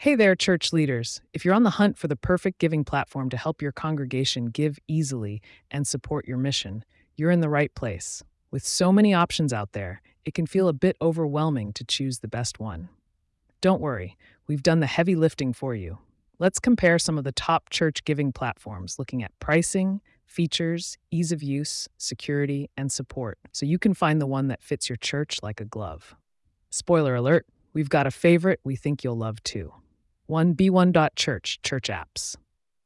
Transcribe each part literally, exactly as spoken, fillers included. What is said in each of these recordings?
Hey there, church leaders. If you're on the hunt for the perfect giving platform to help your congregation give easily and support your mission, you're in the right place. With so many options out there, it can feel a bit overwhelming to choose the best one. Don't worry, we've done the heavy lifting for you. Let's compare some of the top church giving platforms, looking at pricing, features, ease of use, security, and support, so you can find the one that fits your church like a glove. Spoiler alert, we've got a favorite we think you'll love too. one B one dot church, church apps.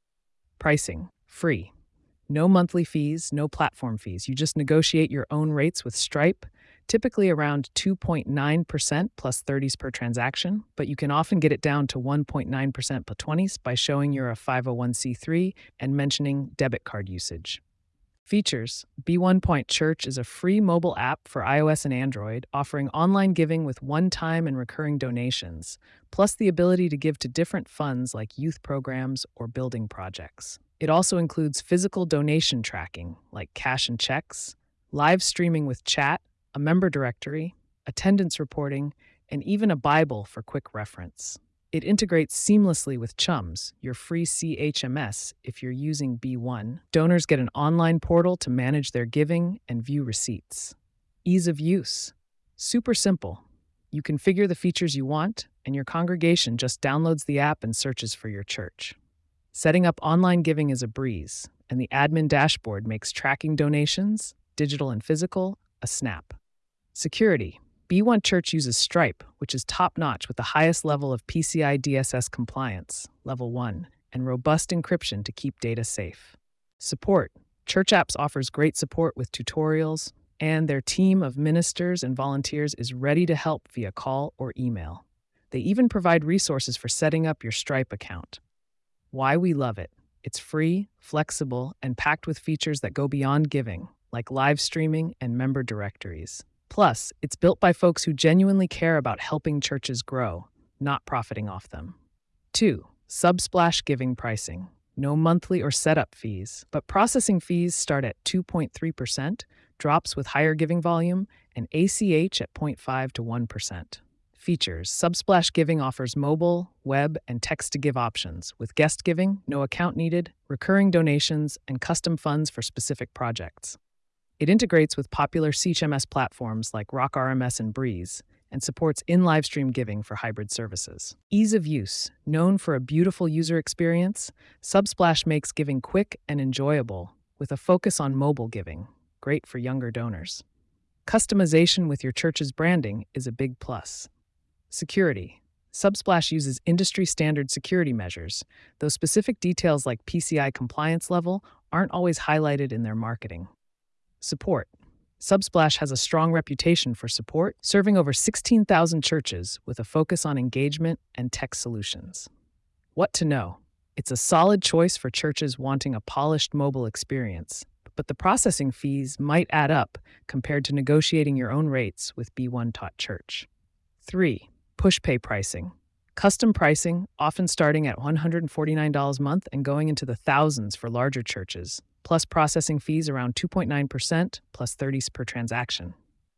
Pricing, free. No monthly fees, no platform fees. You just negotiate your own rates with Stripe, typically around two point nine percent plus thirties per transaction, but you can often get it down to one point nine percent plus twenties by showing you're a five oh one c three and mentioning debit card usage. Features: B one Point Church is a free mobile app for iOS and Android, offering online giving with one-time and recurring donations, plus the ability to give to different funds like youth programs or building projects. It also includes physical donation tracking, like cash and checks, live streaming with chat, a member directory, attendance reporting, and even a Bible for quick reference. It integrates seamlessly with Chums, your free C H M S if you're using B one. Donors get an online portal to manage their giving and view receipts. Ease of use. Super simple. You configure the features you want, and your congregation just downloads the app and searches for your church. Setting up online giving is a breeze, and the admin dashboard makes tracking donations, digital and physical, a snap. Security. B one Church uses Stripe, which is top-notch with the highest level of P C I D S S compliance, Level one, and robust encryption to keep data safe. Support. Church Apps offers great support with tutorials, and their team of ministers and volunteers is ready to help via call or email. They even provide resources for setting up your Stripe account. Why we love it. It's free, flexible, and packed with features that go beyond giving, like live streaming and member directories. Plus, it's built by folks who genuinely care about helping churches grow, not profiting off them. two. Subsplash giving pricing. No monthly or setup fees, but processing fees start at two point three percent, drops with higher giving volume, and A C H at zero point five to one percent. Features. Subsplash Giving offers mobile, web, and text-to-give options, with guest giving, no account needed, recurring donations, and custom funds for specific projects. It integrates with popular C H M S platforms like Rock R M S and Breeze, and supports in-live stream giving for hybrid services. Ease of use. Known for a beautiful user experience, Subsplash makes giving quick and enjoyable, with a focus on mobile giving, great for younger donors. Customization with your church's branding is a big plus. Security. Subsplash uses industry-standard security measures, though specific details like P C I compliance level aren't always highlighted in their marketing. Support. Subsplash has a strong reputation for support, serving over sixteen thousand churches with a focus on engagement and tech solutions. What to know? It's a solid choice for churches wanting a polished mobile experience, but the processing fees might add up compared to negotiating your own rates with B one Church. three. Pushpay pricing. Custom pricing, often starting at one hundred forty-nine dollars a month and going into the thousands for larger churches, plus processing fees around two point nine percent plus thirties per transaction.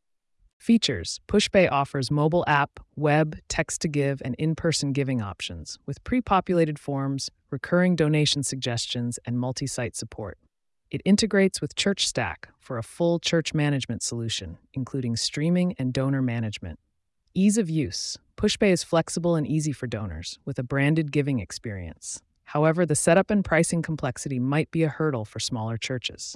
Features. Pushpay offers mobile app, web, text-to-give, and in-person giving options, with pre-populated forms, recurring donation suggestions, and multi-site support. It integrates with ChurchStack for a full church management solution, including streaming and donor management. Ease of use. Pushpay is flexible and easy for donors, with a branded giving experience. However, the setup and pricing complexity might be a hurdle for smaller churches.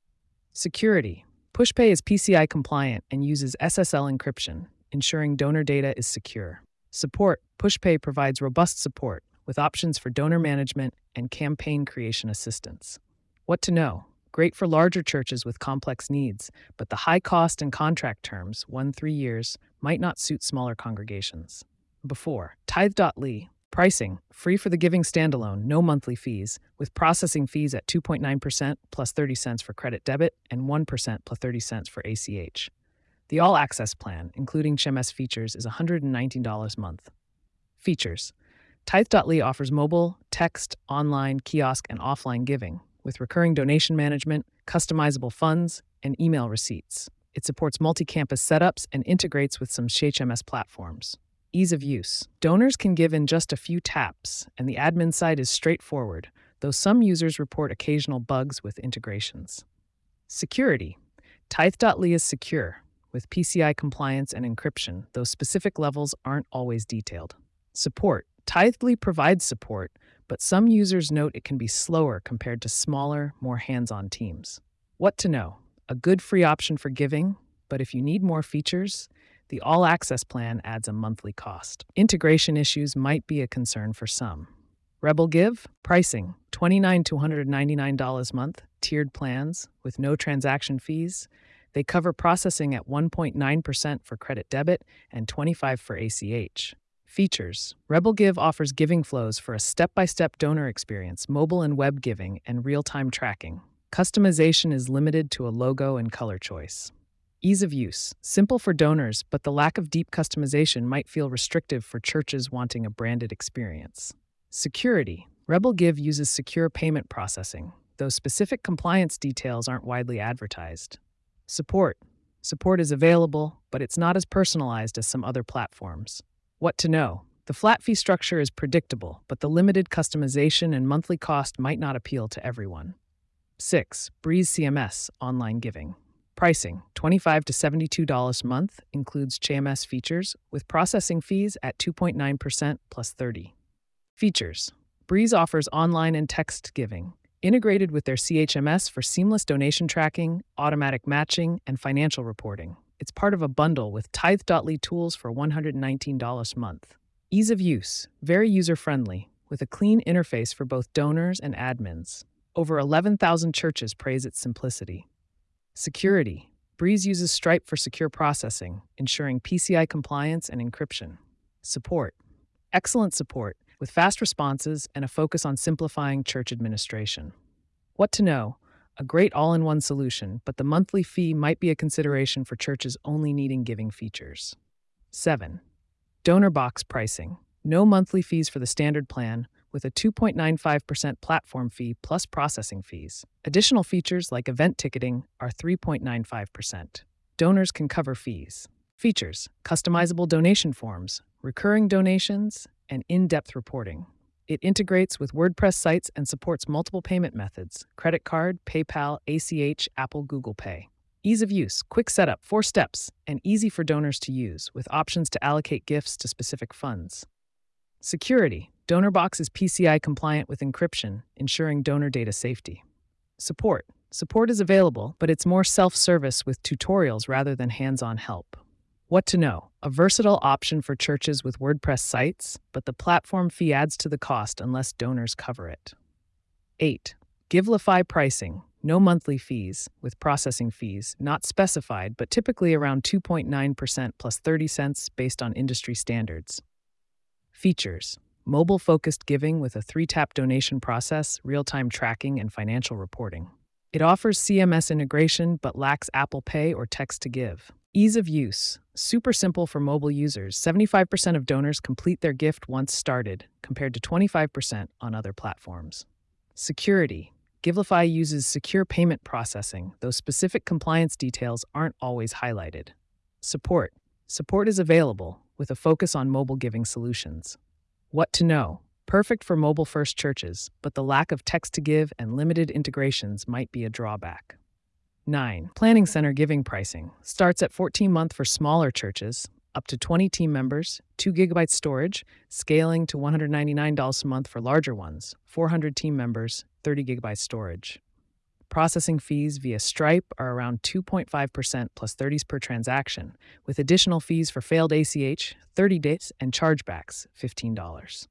Security. Pushpay is P C I compliant and uses S S L encryption, ensuring donor data is secure. Support. Pushpay provides robust support, with options for donor management and campaign creation assistance. What to know? Great for larger churches with complex needs, but the high cost and contract terms, one to three years, might not suit smaller congregations. Before. Tithe dot L Y. Pricing. Free for the giving standalone, no monthly fees, with processing fees at two point nine percent plus thirty cents for credit debit and one percent plus thirty cents for A C H. The all-access plan, including C H M S features, is one hundred nineteen dollars a month. Features. Tithe dot L Y offers mobile, text, online, kiosk, and offline giving, with recurring donation management, customizable funds, and email receipts. It supports multi-campus setups and integrates with some C H M S platforms. Ease of use. Donors can give in just a few taps, and the admin side is straightforward, though some users report occasional bugs with integrations. Security. Tithe dot L E is secure, with P C I compliance and encryption, though specific levels aren't always detailed. Support. Tithely provides support, but some users note it can be slower compared to smaller, more hands-on teams. What to know? A good free option for giving, but if you need more features, the All Access plan adds a monthly cost. Integration issues might be a concern for some. Rebel Give, pricing, twenty-nine to one hundred ninety-nine dollars a month, tiered plans with no transaction fees. They cover processing at one point nine percent for credit debit and twenty-five percent for A C H. Features. Rebel Give offers giving flows for a step-by-step donor experience, mobile and web giving, and real-time tracking. Customization is limited to a logo and color choice. Ease of use. Simple for donors, but the lack of deep customization might feel restrictive for churches wanting a branded experience. Security. Rebel Give uses secure payment processing, though specific compliance details aren't widely advertised. Support. Support is available, but it's not as personalized as some other platforms. What to know? The flat fee structure is predictable, but the limited customization and monthly cost might not appeal to everyone. six. Breeze C M S Online Giving. Pricing, twenty-five to seventy-two dollars a month, includes C M S features, with processing fees at two point nine percent plus thirty. Features. Breeze offers online and text giving, integrated with their C H M S for seamless donation tracking, automatic matching, and financial reporting. It's part of a bundle with Tithe dot L E tools for one hundred nineteen dollars a month. Ease of use, very user-friendly, with a clean interface for both donors and admins. Over eleven thousand churches praise its simplicity. Security. Breeze uses Stripe for secure processing, ensuring P C I compliance and encryption. Support. Excellent support, with fast responses and a focus on simplifying church administration. What to know? A great all-in-one solution, but the monthly fee might be a consideration for churches only needing giving features. seven. Donor Box pricing. No monthly fees for the standard plan, with a two point nine five percent platform fee plus processing fees. Additional features like event ticketing are three point nine five percent. Donors can cover fees. Features: customizable donation forms, recurring donations, and in-depth reporting. It integrates with WordPress sites and supports multiple payment methods: credit card, PayPal, A C H, Apple, Google Pay. Ease of use, quick setup, four steps, and easy for donors to use, with options to allocate gifts to specific funds. Security. DonorBox is P C I compliant with encryption, ensuring donor data safety. Support. Support is available, but it's more self-service with tutorials rather than hands-on help. What to know? A versatile option for churches with WordPress sites, but the platform fee adds to the cost unless donors cover it. eight. Givelify pricing. No monthly fees, with processing fees not specified, but typically around two point nine percent plus thirty cents based on industry standards. Features: mobile-focused giving with a three-tap donation process, real-time tracking, and financial reporting. It offers C M S integration but lacks Apple Pay or text to give. Ease of use: super simple for mobile users. seventy-five percent of donors complete their gift once started, compared to twenty-five percent on other platforms. Security: Givelify uses secure payment processing, though specific compliance details aren't always highlighted. Support: Support is available, with a focus on mobile giving solutions. What to know? Perfect for mobile-first churches, but the lack of text-to-give and limited integrations might be a drawback. nine. Planning Center giving pricing starts at fourteen dollars a month for smaller churches, up to twenty team members, two gigabytes storage, scaling to one hundred ninety-nine dollars a month for larger ones, four hundred team members, thirty gigabytes storage. Processing fees via Stripe are around two point five percent plus thirty cents per transaction, with additional fees for failed A C H, thirty days, and chargebacks, fifteen dollars.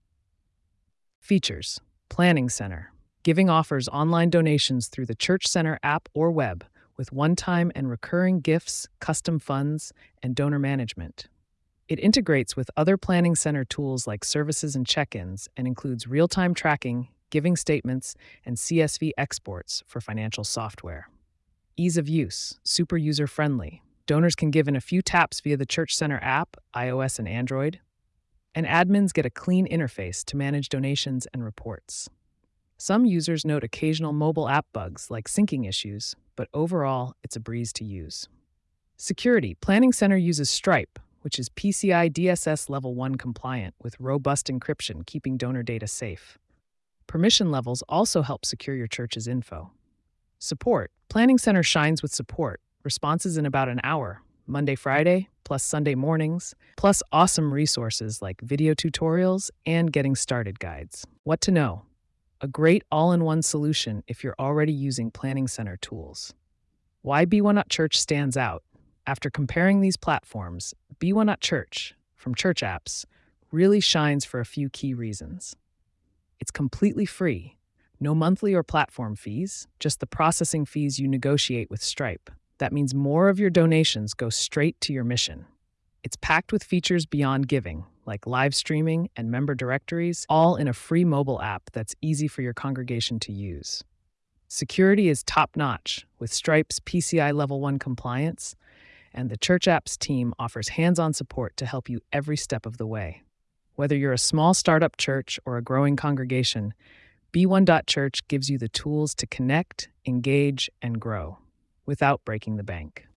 Features: Planning Center. Giving offers online donations through the Church Center app or web, with one-time and recurring gifts, custom funds, and donor management. It integrates with other Planning Center tools like services and check-ins and includes real-time tracking, giving statements, and C S V exports for financial software. Ease of use, super user-friendly. Donors can give in a few taps via the Church Center app, iOS and Android, and admins get a clean interface to manage donations and reports. Some users note occasional mobile app bugs like syncing issues, but overall, it's a breeze to use. Security: Planning Center uses Stripe, which is P C I D S S Level one compliant with robust encryption, keeping donor data safe. Permission levels also help secure your church's info. Support. Planning Center shines with support. Responses in about an hour, Monday, Friday, plus Sunday mornings, plus awesome resources like video tutorials and getting started guides. What to know? A great all-in-one solution if you're already using Planning Center tools. Why B one Church stands out? After comparing these platforms, B one Church, from Church Apps, really shines for a few key reasons. It's completely free. No monthly or platform fees, just the processing fees you negotiate with Stripe. That means more of your donations go straight to your mission. It's packed with features beyond giving, like live streaming and member directories, all in a free mobile app that's easy for your congregation to use. Security is top-notch, with Stripe's P C I Level one compliance, and the Church Apps team offers hands-on support to help you every step of the way. Whether you're a small startup church or a growing congregation, B one Church gives you the tools to connect, engage, and grow without breaking the bank.